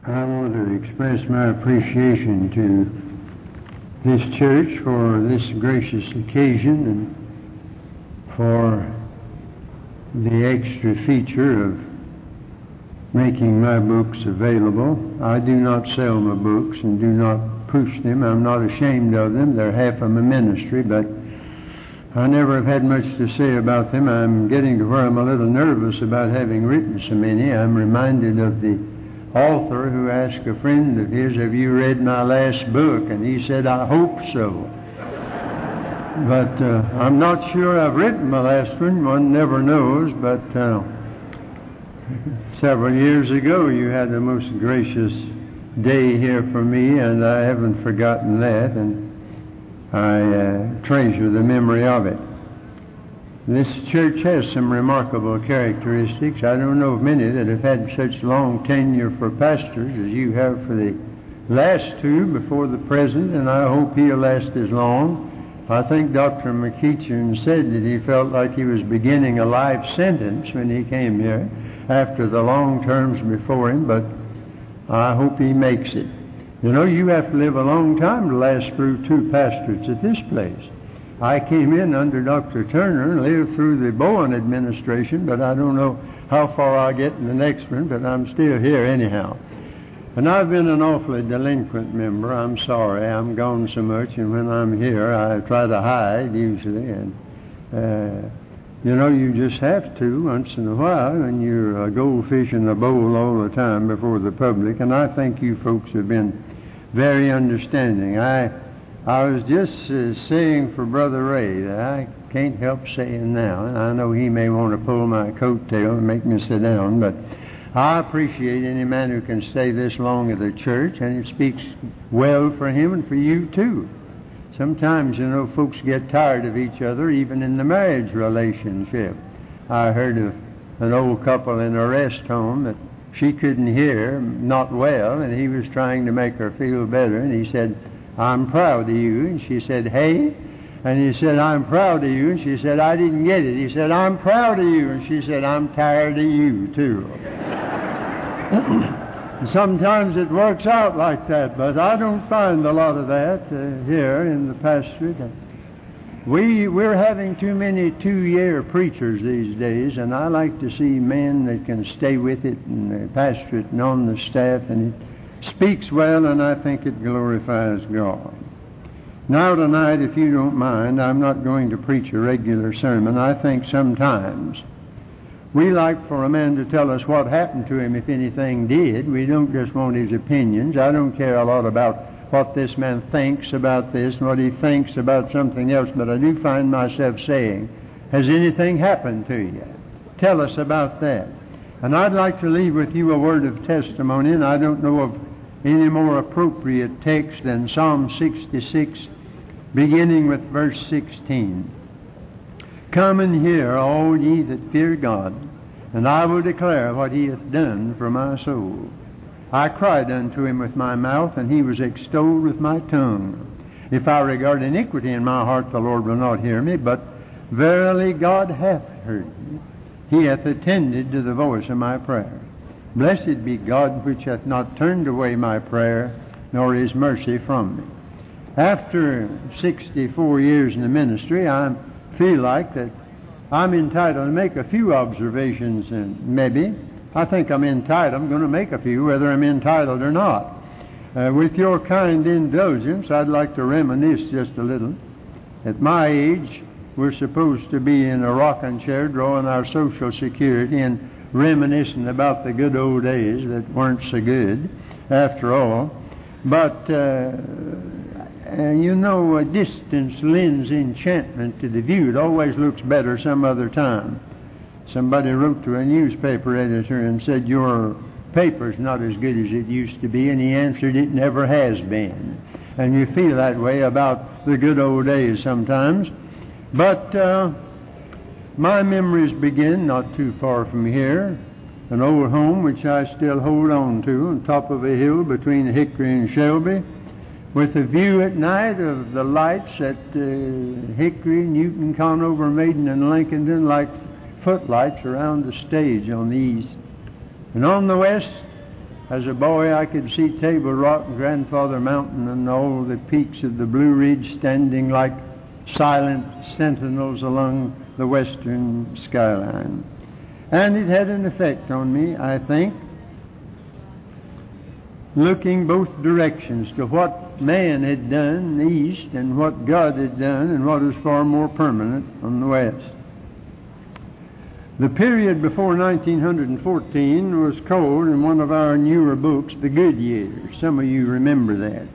I want to express my appreciation to this church for this gracious occasion and for the extra feature of making my books available. I do not sell my books and do not push them. I'm not ashamed of them. They're half of my ministry, but I never have had much to say about them. I'm getting to where I'm a little nervous about having written so many. I'm reminded of the author who asked a friend of his, "Have you read my last book?" And he said, "I hope so." But I'm not sure I've written my last one. One never knows. But several years ago you had a most gracious day here for me, and I haven't forgotten that, and I treasure the memory of it. This church has some remarkable characteristics. I don't know of many that have had such long tenure for pastors as you have for the last two before the present, and I hope he'll last as long. I think Dr. McEachin said that he felt like he was beginning a life sentence when he came here after the long terms before him, but I hope he makes it. You know, you have to live a long time to last through two pastorates at this place. I came in under Dr. Turner and lived through the Bowen administration, but I don't know how far I'll get in the next one, but I'm still here anyhow. And I've been an awfully delinquent member. I'm sorry. I'm gone so much, and when I'm here, I try to hide usually. And, you know, you just have to once in a while, and you're a goldfish in a bowl all the time before the public. And I think you folks have been very understanding. I was just saying for Brother Ray that I can't help saying now, and I know he may want to pull my coattail and make me sit down, but I appreciate any man who can stay this long at the church, and it speaks well for him and for you too. Sometimes, you know, folks get tired of each other, even in the marriage relationship. I heard of an old couple in a rest home that she couldn't hear, not well, and he was trying to make her feel better, and he said, "I'm proud of you." And she said, "Hey?" And he said, "I'm proud of you." And she said, "I didn't get it." He said, "I'm proud of you." And she said, "I'm tired of you, too." Sometimes it works out like that, but I don't find a lot of that here in the pastorate. We're having too many two-year preachers these days, and I like to see men that can stay with it in the pastorate and on the staff, and it speaks well, and I think it glorifies God. Now tonight, if you don't mind, I'm not going to preach a regular sermon. I think sometimes we like for a man to tell us what happened to him if anything did. We don't just want his opinions. I don't care a lot about what this man thinks about this and what he thinks about something else, but I do find myself saying, has anything happened to you? Tell us about that. And I'd like to leave with you a word of testimony, and I don't know of any more appropriate text than Psalm 66, beginning with verse 16. "Come and hear, all ye that fear God, and I will declare what he hath done for my soul. I cried unto him with my mouth, and he was extolled with my tongue. If I regard iniquity in my heart, the Lord will not hear me, but verily God hath heard me. He hath attended to the voice of my prayer. Blessed be God, which hath not turned away my prayer, nor his mercy from me." After 64 years in the ministry, I feel like that I'm entitled to make a few observations, and maybe I think I'm entitled. I'm going to make a few, whether I'm entitled or not. With your kind indulgence, I'd like to reminisce just a little. At my age, we're supposed to be in a rocking chair drawing our Social Security and reminiscing about the good old days that weren't so good after all. But you know, distance lends enchantment to the view. It always looks better some other time. Somebody wrote to a newspaper editor and said, "Your paper's not as good as it used to be," and he answered, "It never has been." And you feel that way about the good old days sometimes. But my memories begin not too far from here, an old home which I still hold on to on top of a hill between Hickory and Shelby, with a view at night of the lights at Hickory, Newton, Conover, Maiden, and Lincoln, like footlights around the stage on the east. And on the west, As a boy, I could see Table Rock and Grandfather Mountain and all the peaks of the Blue Ridge standing like silent sentinels along the western skyline. And it had an effect on me, I think, looking both directions to what man had done in the east and what God had done and what was far more permanent on the west. The period before 1914 was called in one of our newer books the Good Years. Some of you remember that.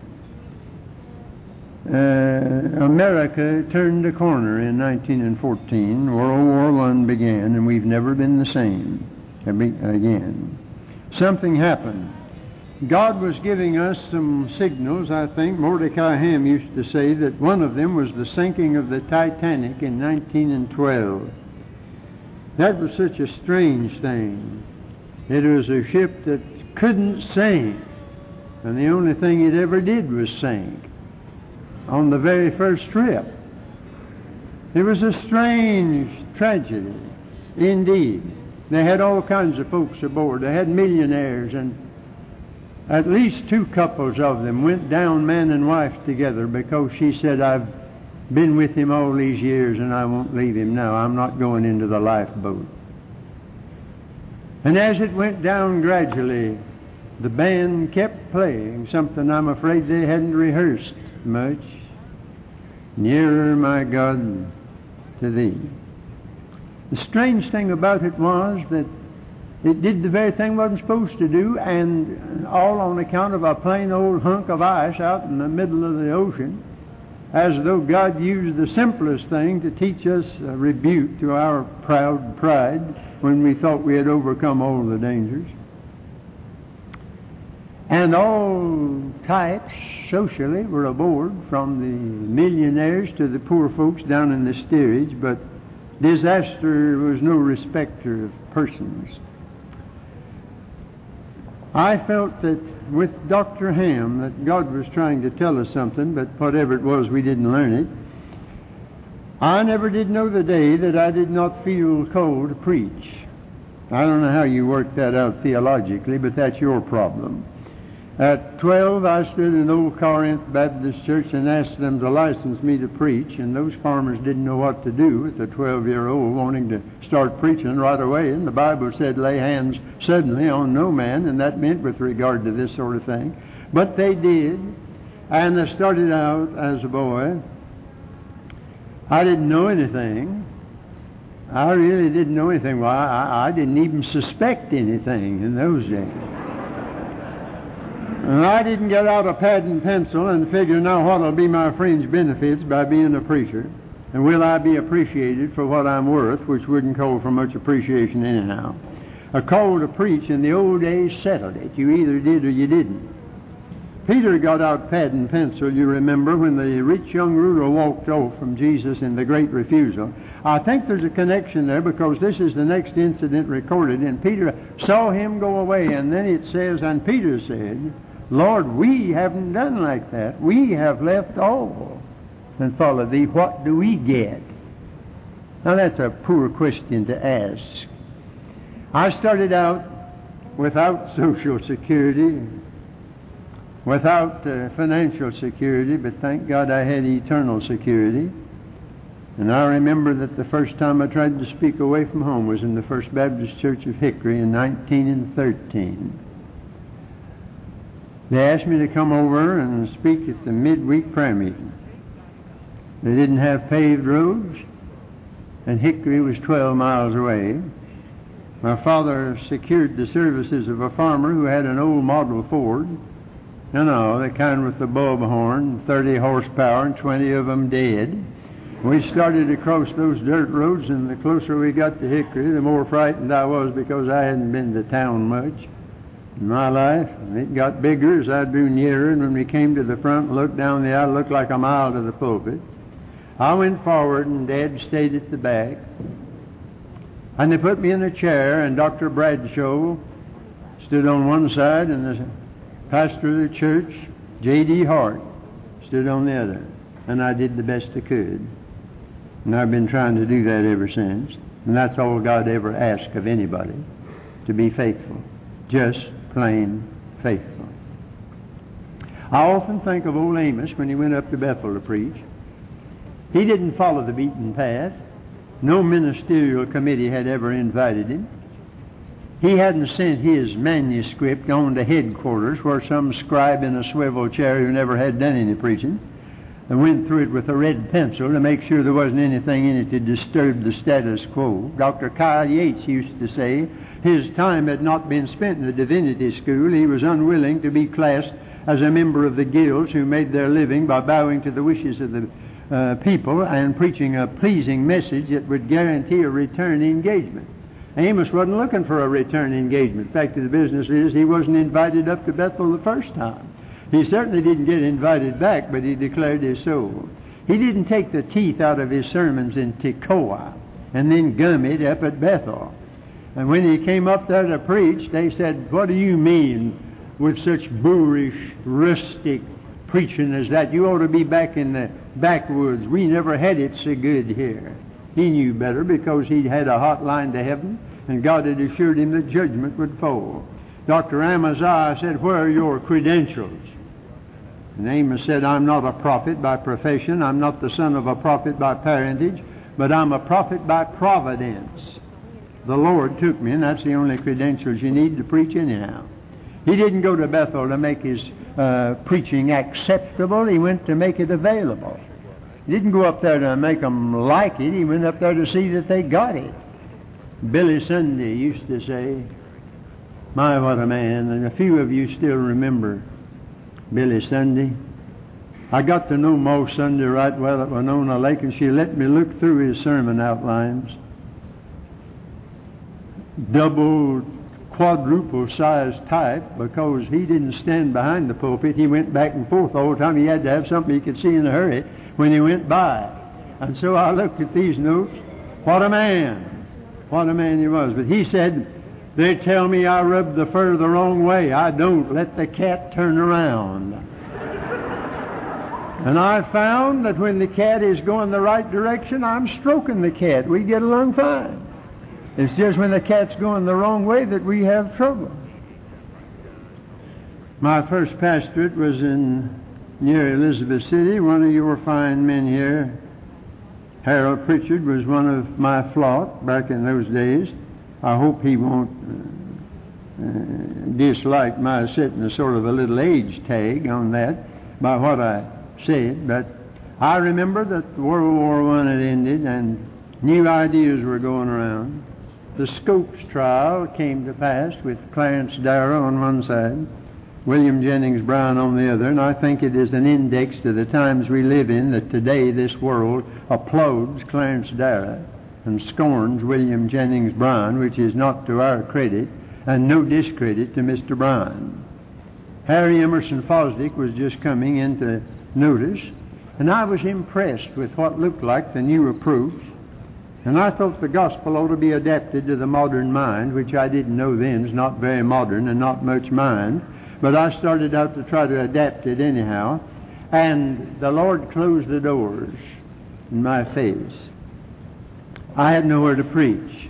America turned a corner in 1914. World War I began, and we've never been the same again. Something happened. God was giving us some signals, I think. Mordecai Ham used to say that one of them was the sinking of the Titanic in 1912. That was such a strange thing. It was a ship that couldn't sink, and the only thing it ever did was sink on the very first trip. It was a strange tragedy, indeed. They had all kinds of folks aboard. They had millionaires, and at least two couples of them went down, man and wife, together, because she said, I've been with him all these years and I won't leave him now. I'm not going into the lifeboat. And as it went down gradually, the band kept playing something I'm afraid they hadn't rehearsed much. Nearer, my God, to Thee. The strange thing about it was that it did the very thing it wasn't supposed to do, and all on account of a plain old hunk of ice out in the middle of the ocean, as though God used the simplest thing to teach us a rebuke to our proud pride when we thought we had overcome all the dangers. And all types socially were aboard, from the millionaires to the poor folks down in the steerage, but disaster was no respecter of persons. I felt that with Dr. Ham that God was trying to tell us something, but whatever it was, we didn't learn it. I never did know the day that I did not feel called to preach. I don't know how you work that out theologically, but that's your problem. At 12, I stood in Old Corinth Baptist Church and asked them to license me to preach, and those farmers didn't know what to do with a 12-year-old wanting to start preaching right away. And the Bible said, lay hands suddenly on no man, and that meant with regard to this sort of thing. But they did, and I started out as a boy. I didn't know anything. I really didn't know anything. Well, I didn't even suspect anything in those days. And I didn't get out a pad and pencil and figure, now what'll be my fringe benefits by being a preacher, and will I be appreciated for what I'm worth, which wouldn't call for much appreciation anyhow. A call to preach in the old days settled it. You either did or you didn't. Peter got out pad and pencil, you remember, when the rich young ruler walked off from Jesus in the great refusal. I think there's a connection there, because this is the next incident recorded, and Peter saw him go away, and then it says, and Peter said, Lord, we haven't done like that. We have left all and followed Thee. What do we get? Now that's a poor question to ask. I started out without Social Security, without financial security, but thank God I had eternal security. And I remember that the first time I tried to speak away from home was in the First Baptist Church of Hickory in 1913. They asked me to come over and speak at the midweek prayer meeting. They didn't have paved roads, and Hickory was 12 miles away. My father secured the services of a farmer who had an old model Ford. You know, the kind with the bulb horn, 30 horsepower, and 20 of them dead. We started across those dirt roads, and the closer we got to Hickory, the more frightened I was, because I hadn't been to town much in my life. And it got bigger as I drew nearer, and when we came to the front and looked down the aisle, it looked like a mile to the pulpit. I went forward, and Dad stayed at the back. And they put me in a chair, and Dr. Bradshaw stood on one side, and the pastor of the church, J.D. Hart, stood on the other. And I did the best I could. And I've been trying to do that ever since. And that's all God ever asked of anybody, to be faithful. Just plain faithful. I often think of old Amos when he went up to Bethel to preach. He didn't follow the beaten path. No ministerial committee had ever invited him. He hadn't sent his manuscript on to headquarters where some scribe in a swivel chair who never had done any preaching and went through it with a red pencil to make sure there wasn't anything in it to disturb the status quo. Dr. Kyle Yates used to say his time had not been spent in the divinity school. He was unwilling to be classed as a member of the guilds who made their living by bowing to the wishes of the people and preaching a pleasing message that would guarantee a return engagement. Amos wasn't looking for a return engagement. Fact of the business is he wasn't invited up to Bethel the first time. He certainly didn't get invited back, but he declared his soul. He didn't take the teeth out of his sermons in Tekoa and then gum it up at Bethel. And when he came up there to preach, they said, "What do you mean with such boorish, rustic preaching as that? You ought to be back in the backwoods. We never had it so good here." He knew better because he'd had a hot line to heaven, and God had assured him that judgment would fall. Dr. Amaziah said, "Where are your credentials?" And Amos said, "I'm not a prophet by profession. I'm not the son of a prophet by parentage, but I'm a prophet by providence. The Lord took me, and that's the only credentials you need to preach anyhow." He didn't go to Bethel to make his preaching acceptable. He went to make it available. He didn't go up there to make them like it. He went up there to see that they got it. Billy Sunday used to say, "My, what a man." And a few of you still remember Billy Sunday. I got to know Mo Sunday right well at Winona Lake, and she let me look through his sermon outlines. Double, quadruple-sized type, because he didn't stand behind the pulpit. He went back and forth all the time. He had to have something he could see in a hurry when he went by. And so I looked at these notes. What a man! What a man he was. But he said, "They tell me I rub the fur the wrong way. I don't. Let the cat turn around." And I found that when the cat is going the right direction, I'm stroking the cat. We get along fine. It's just when the cat's going the wrong way that we have trouble. My first pastorate was near Elizabeth City. One of your fine men here, Harold Pritchard, was one of my flock back in those days. I hope he won't dislike my setting a sort of a little age tag on that by what I said. But I remember that World War I had ended and new ideas were going around. The Scopes trial came to pass with Clarence Darrow on one side, William Jennings Bryan on the other, and I think it is an index to the times we live in that today this world applauds Clarence Darrow and scorns William Jennings Bryan, which is not to our credit and no discredit to Mr. Bryan. Harry Emerson Fosdick was just coming into notice, and I was impressed with what looked like the new approach. And I thought the gospel ought to be adapted to the modern mind, which I didn't know then is not very modern and not much mind. But I started out to try to adapt it anyhow. And the Lord closed the doors in my face. I had nowhere to preach.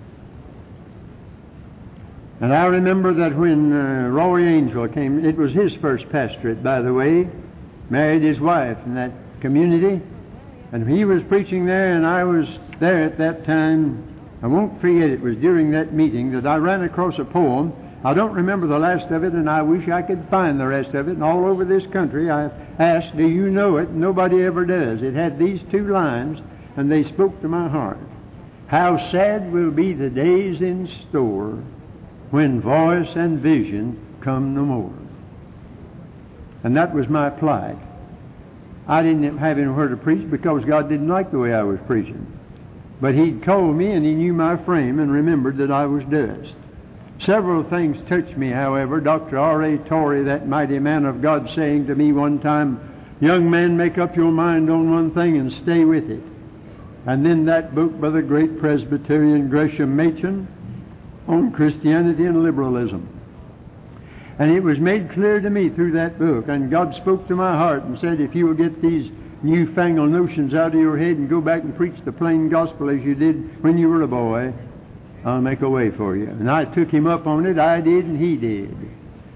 And I remember that when Roy Angel came, it was his first pastorate, by the way, married his wife in that community. And he was preaching there, and I was there at that time. I won't forget, it was during that meeting that I ran across a poem. I don't remember the last of it, and I wish I could find the rest of it. And all over this country I've asked, "Do you know it?" Nobody ever does. It had these two lines, and they spoke to my heart. "How sad will be the days in store when voice and vision come no more." And that was my plight. I didn't have anywhere to preach because God didn't like the way I was preaching. But He'd called me, and He knew my frame and remembered that I was dust. Several things touched me, however. Dr. R.A. Torrey, that mighty man of God, saying to me one time, "Young man, make up your mind on one thing and stay with it." And then that book by the great Presbyterian Gresham Machen on Christianity and liberalism. And it was made clear to me through that book, and God spoke to my heart and said, "If you will get these newfangled notions out of your head and go back and preach the plain gospel as you did when you were a boy, I'll make a way for you." And I took him up on it. I did, and he did.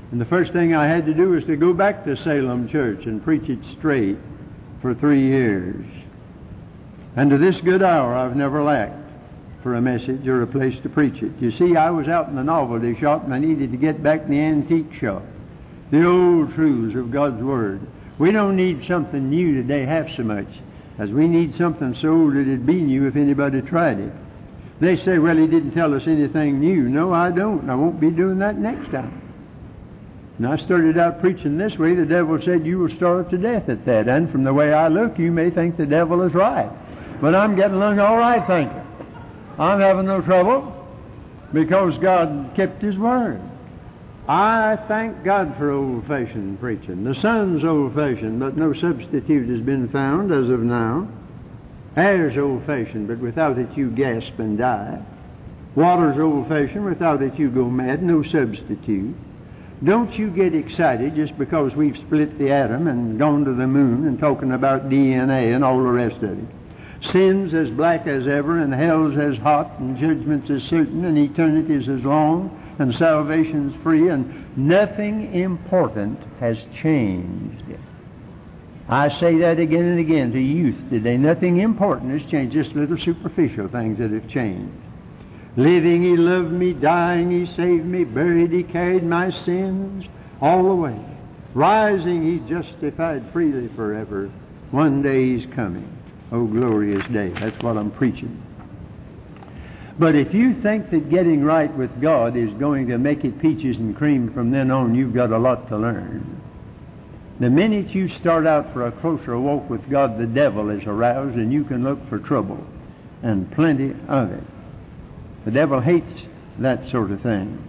And the first thing I had to do was to go back to Salem Church and preach it straight for 3 years. And to this good hour, I've never lacked for a message or a place to preach it. You see, I was out in the novelty shop and I needed to get back in the antique shop. The old truths of God's Word. We don't need something new today half so much as we need something so old that it'd be new if anybody tried it. They say, well, he didn't tell us anything new. No, I don't. I won't be doing that next time. And I started out preaching this way. The devil said, you will starve to death at that. And from the way I look, you may think the devil is right. But I'm getting along all right, thank you. I'm having no trouble because God kept His Word. I thank God for old-fashioned preaching. The sun's old-fashioned, but no substitute has been found as of now. Air's old-fashioned, but without it you gasp and die. Water's old-fashioned, without it you go mad, no substitute. Don't you get excited just because we've split the atom and gone to the moon and talking about DNA and all the rest of it. Sin's as black as ever, and hell's as hot, and judgment's as certain, and eternity's as long, and salvation's free, and nothing important has changed. I say that again and again to youth today. Nothing important has changed, just little superficial things that have changed. Living, He loved me. Dying, He saved me. Buried, He carried my sins all the way. Rising, He justified freely forever. One day He's coming. Oh, glorious day. That's what I'm preaching. But if you think that getting right with God is going to make it peaches and cream from then on, you've got a lot to learn. The minute you start out for a closer walk with God, the devil is aroused and you can look for trouble, and plenty of it. The devil hates that sort of thing.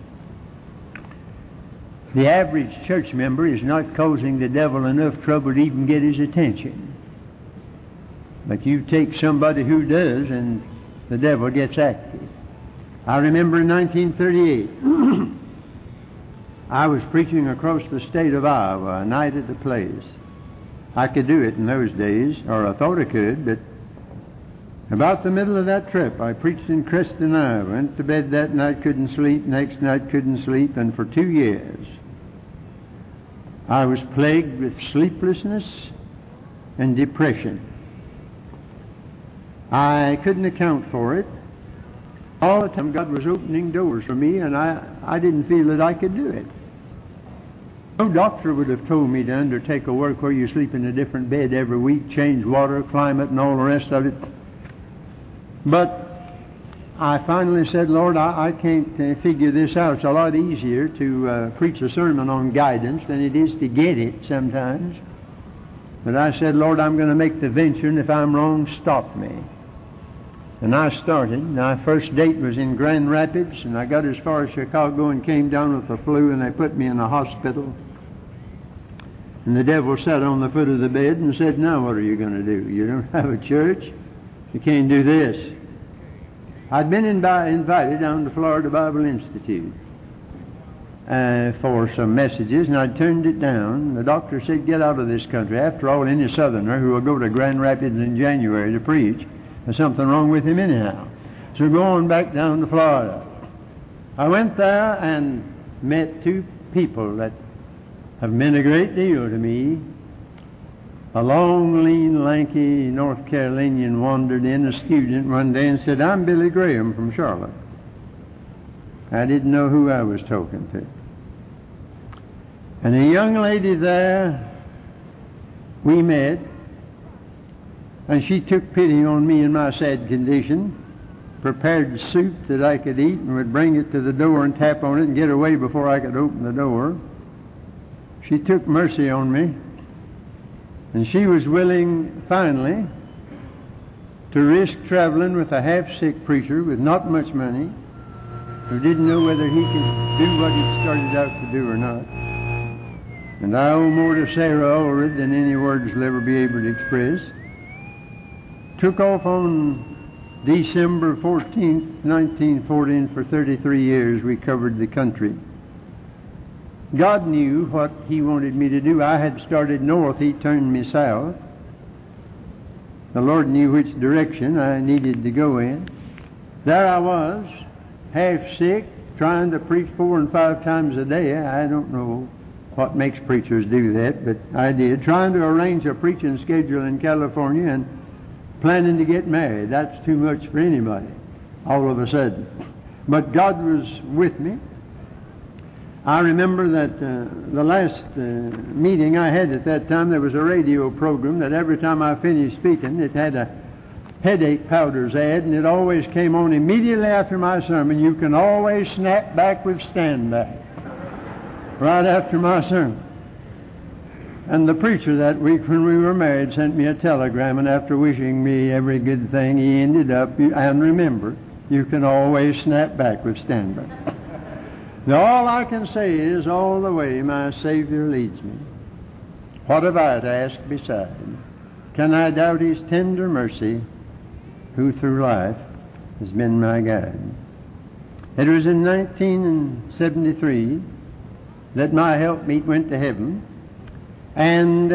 The average church member is not causing the devil enough trouble to even get his attention. But you take somebody who does, and the devil gets active. I remember in 1938, I was preaching across the state of Iowa, a night at the place. I could do it in those days, or I thought I could, but about the middle of that trip, I preached in Creston, Iowa. Went to bed that night, couldn't sleep. Next night, couldn't sleep. And for 2 years, I was plagued with sleeplessness and depression. I couldn't account for it. All the time God was opening doors for me, and I didn't feel that I could do it. No doctor would have told me to undertake a work where you sleep in a different bed every week, change water, climate, and all the rest of it. But I finally said, Lord, I can't figure this out. It's a lot easier to preach a sermon on guidance than it is to get it sometimes. But I said, Lord, I'm going to make the venture, and if I'm wrong, stop me. And I started. My first date was in Grand Rapids, and I got as far as Chicago and came down with the flu, and they put me in a hospital. And the devil sat on the foot of the bed and said, now what are you going to do? You don't have a church. You can't do this. I'd been invited down to Florida Bible Institute for some messages, and I turned it down. The doctor said, get out of this country. After all, any southerner who will go to Grand Rapids in January to preach, there's something wrong with him anyhow. So going back down to Florida. I went there and met two people that have meant a great deal to me. A long, lean, lanky North Carolinian wandered in, a student, one day and said, I'm Billy Graham from Charlotte. I didn't know who I was talking to. And a young lady there, we met, and she took pity on me in my sad condition, prepared soup that I could eat, and would bring it to the door and tap on it and get away before I could open the door. She took mercy on me, and she was willing, finally, to risk traveling with a half-sick preacher with not much money, who didn't know whether he could do what he started out to do or not. And I owe more to Sarah Ulrich than any words will ever be able to express. Took off on December 14th, 1940, and for 33 years we covered the country. God knew what He wanted me to do. I had started north. He turned me south. The Lord knew which direction I needed to go in. There I was, half sick, trying to preach 4 and 5 times a day. I don't know what makes preachers do that, but I did. Trying to arrange a preaching schedule in California and planning to get married. That's too much for anybody all of a sudden. But God was with me. I remember that the last meeting I had at that time, there was a radio program that every time I finished speaking, it had a headache powders ad, and it always came on immediately after my sermon. You can always snap back with stand back. Right after my sermon. And the preacher that week when we were married sent me a telegram, and after wishing me every good thing, he ended up, and remember, you can always snap back with stand back. Now all I can say is, all the way my Savior leads me. What have I to ask beside? Can I doubt His tender mercy, who through life has been my guide? It was in 1973 that my helpmeet went to heaven, and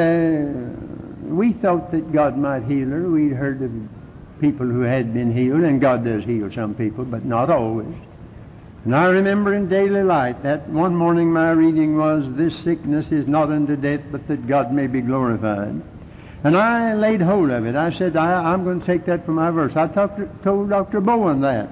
we thought that God might heal her. We'd heard of people who had been healed, and God does heal some people, but not always. And I remember in Daily Light that one morning my reading was, "This sickness is not unto death, but that God may be glorified." And I laid hold of it. I said, I'm going to take that for my verse. I told Dr. Bowen that.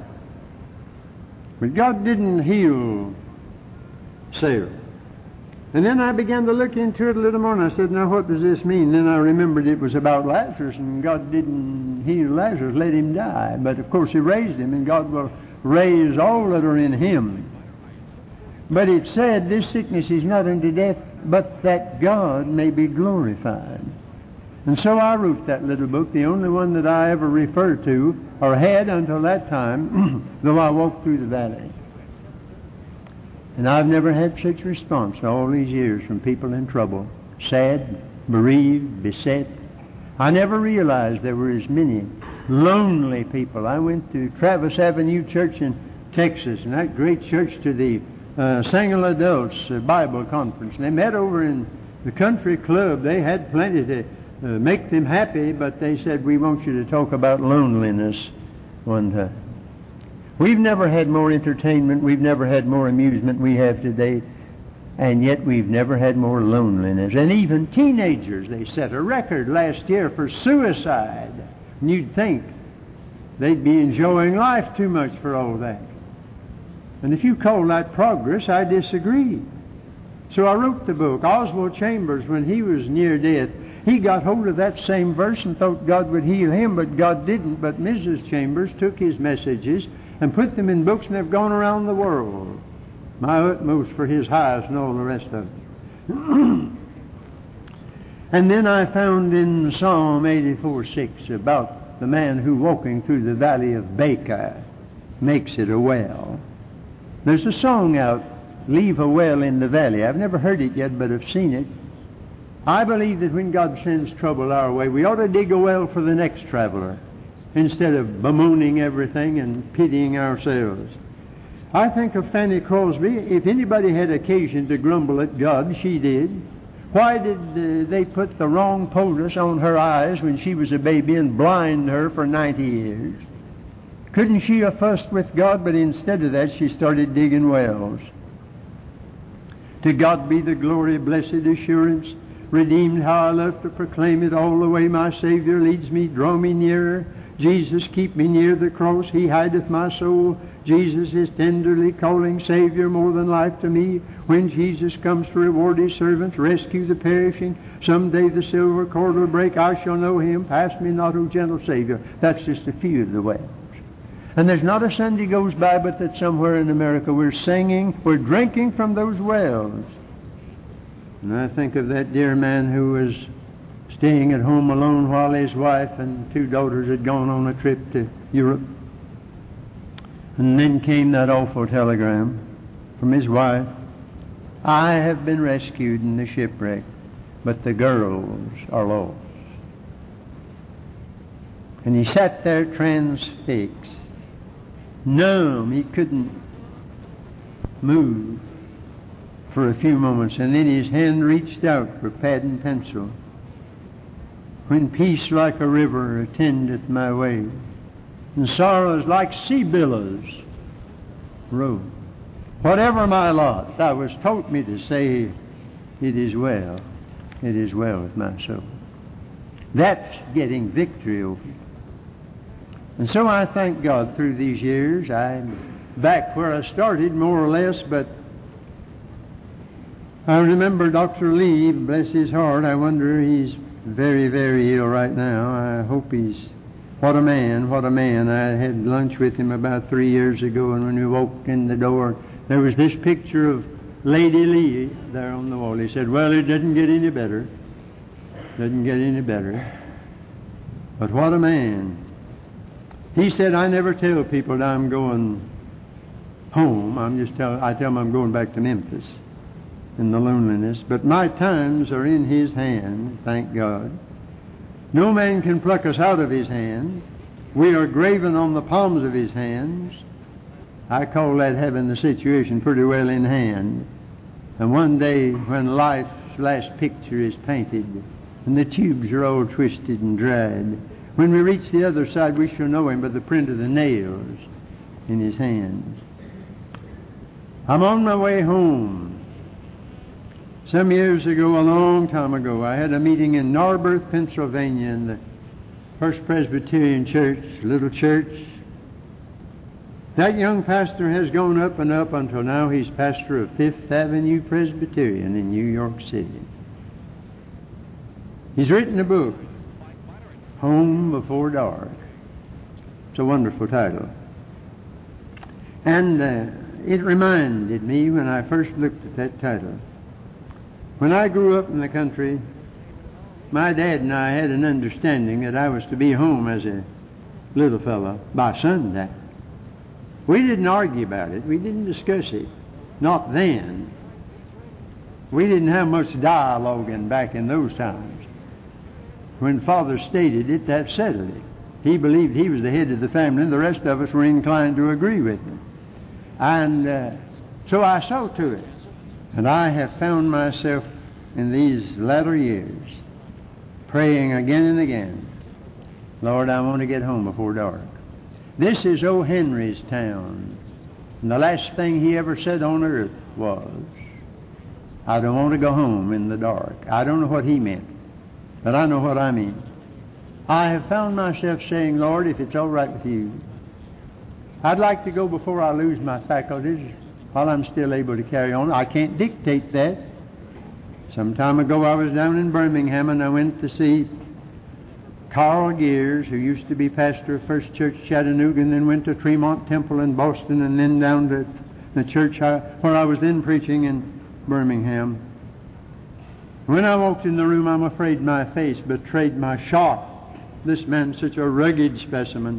But God didn't heal Sarah. And then I began to look into it a little more, and I said, now what does this mean? Then I remembered it was about Lazarus, and God didn't heal Lazarus, let him die. But of course He raised him, and God will raise all that are in him. But it said, this sickness is not unto death, but that God may be glorified. And so I wrote that little book, the only one that I ever referred to, or had until that time, though I walked through the valley. And I've never had such response all these years from people in trouble, sad, bereaved, beset. I never realized there were as many lonely people. I went to Travis Avenue Church in Texas, and that great church, to the single adults Bible conference. And they met over in the country club. They had plenty to make them happy, but they said, we want you to talk about loneliness one time. We've never had more entertainment, we've never had more amusement we have today, and yet we've never had more loneliness. And even teenagers, they set a record last year for suicide. And you'd think they'd be enjoying life too much for all that. And if you call that progress, I disagree. So I wrote the book. Oswald Chambers, when he was near death, he got hold of that same verse and thought God would heal him, but God didn't. But Mrs. Chambers took his messages and put them in books, and they've gone around the world. My utmost for his highest and all the rest of it. And then I found in Psalm 84:6 about the man who, walking through the valley of Baca, makes it a well. There's a song out, Leave a Well in the Valley. I've never heard it yet, but I've seen it. I believe that when God sends trouble our way, we ought to dig a well for the next traveler, instead of bemoaning everything and pitying ourselves. I think of Fanny Crosby. If anybody had occasion to grumble at God, she did. Why did they put the wrong poultice on her eyes when she was a baby and blind her for 90 years? Couldn't she have fussed with God? But instead of that, she started digging wells. To God be the glory, blessed assurance, redeemed, how I love to proclaim it. All the way my Savior leads me, draw me nearer. Jesus, keep me near the cross. He hideth my soul. Jesus is tenderly calling, Savior, more than life to me. When Jesus comes to reward His servants, rescue the perishing, someday the silver cord will break. I shall know Him. Pass me not, O gentle Savior. That's just a few of the wells. And there's not a Sunday goes by but that somewhere in America we're singing, we're drinking from those wells. And I think of that dear man who was staying at home alone while his wife and 2 daughters had gone on a trip to Europe. And then came that awful telegram from his wife. I have been rescued in the shipwreck, but the girls are lost. And he sat there transfixed, numb. He couldn't move for a few moments, and then his hand reached out for pad and pencil. When peace like a river attendeth my way, and sorrows like sea billows roll. Whatever my lot, thou hast taught me to say, it is well. It is well with my soul. That's getting victory over it. And so I thank God through these years. I'm back where I started, more or less, but I remember Dr. Lee, bless his heart. I wonder, he's very, very ill right now. I hope he's... What a man, what a man. I had lunch with him about 3 years ago, and when we walked in the door, there was this picture of Lady Lee there on the wall. He said, well, it doesn't get any better. Doesn't get any better. But what a man. He said, I never tell people that I'm going home. I tell them I'm going back to Memphis in the loneliness. But my times are in His hand, thank God. No man can pluck us out of His hand. We are graven on the palms of His hands. I call that having the situation pretty well in hand. And one day when life's last picture is painted and the tubes are all twisted and dried, when we reach the other side, we shall know Him by the print of the nails in His hands. I'm on my way home. Some years ago, a long time ago, I had a meeting in Narberth, Pennsylvania, in the First Presbyterian Church, little church. That young pastor has gone up and up until now he's pastor of Fifth Avenue Presbyterian in New York City. He's written a book, Home Before Dark. It's a wonderful title. And it reminded me when I first looked at that title. When I grew up in the country, my dad and I had an understanding that I was to be home as a little fellow by sundown. We didn't argue about it. We didn't discuss it. Not then. We didn't have much dialoguing back in those times. When Father stated it, that settled it. He believed he was the head of the family, and the rest of us were inclined to agree with him. And so I saw to it. And I have found myself in these latter years praying again and again, Lord, I want to get home before dark. This is O. Henry's town. And the last thing he ever said on earth was, I don't want to go home in the dark. I don't know what he meant, but I know what I mean. I have found myself saying, Lord, if it's all right with you, I'd like to go before I lose my faculties while I'm still able to carry on. I can't dictate that. Some time ago I was down in Birmingham and I went to see Carl Gears, who used to be pastor of First Church Chattanooga, and then went to Tremont Temple in Boston, and then down to the church where I was then preaching in Birmingham. When I walked in the room, I'm afraid my face betrayed my shock. This man's such a rugged specimen.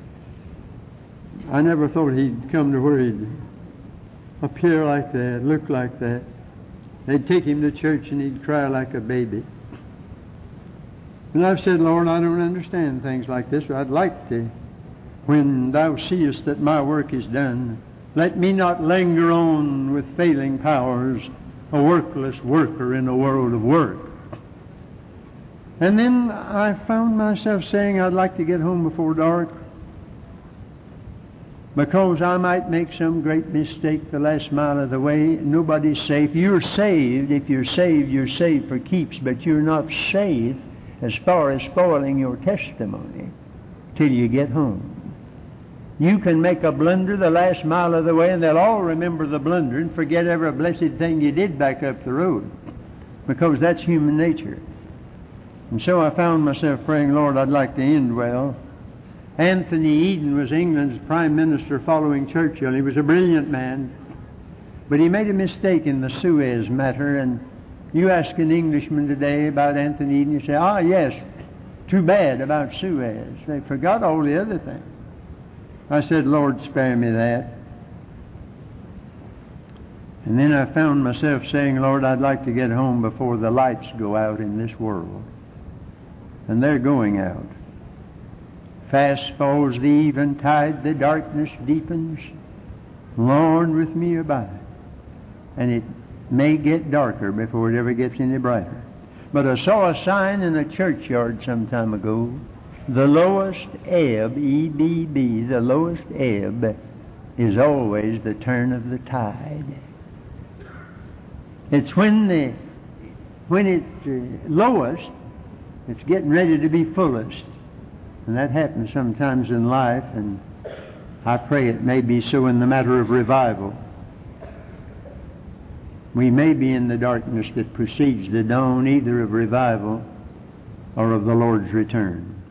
I never thought he'd come to where he'd appear like that, look like that. They'd take him to church and he'd cry like a baby. And I've said, Lord, I don't understand things like this, but I'd like to. When thou seest that my work is done, let me not linger on with failing powers, a workless worker in a world of work. And then I found myself saying I'd like to get home before dark, because I might make some great mistake the last mile of the way. Nobody's safe. You're saved. If you're saved for keeps, but you're not safe as far as spoiling your testimony till you get home. You can make a blunder the last mile of the way, and they'll all remember the blunder and forget every blessed thing you did back up the road, because that's human nature. And so I found myself praying, Lord, I'd like to end well. Anthony Eden was England's prime minister following Churchill. He was a brilliant man, but he made a mistake in the Suez matter. And you ask an Englishman today about Anthony Eden, you say, yes, too bad about Suez. They forgot all the other things. I said, Lord, spare me that. And then I found myself saying, Lord, I'd like to get home before the lights go out in this world. And they're going out. Fast falls the eventide, the darkness deepens. Lord, with me abide. And it may get darker before it ever gets any brighter. But I saw a sign in a churchyard some time ago, the lowest ebb, E-B-B, the lowest ebb is always the turn of the tide. It's when it's lowest, it's getting ready to be fullest. And that happens sometimes in life, and I pray it may be so in the matter of revival. We may be in the darkness that precedes the dawn either of revival or of the Lord's return.